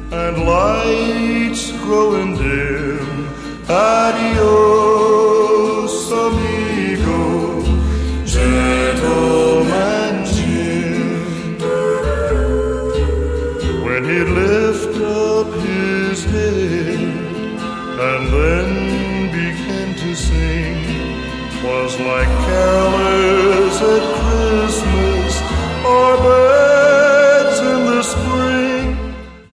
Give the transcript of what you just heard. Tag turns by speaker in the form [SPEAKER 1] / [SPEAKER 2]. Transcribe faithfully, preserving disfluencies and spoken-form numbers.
[SPEAKER 1] and lights growing dim. Adios, amigo, gentleman Jim. When he lift up his head and then began to sing, 'twas like carolers at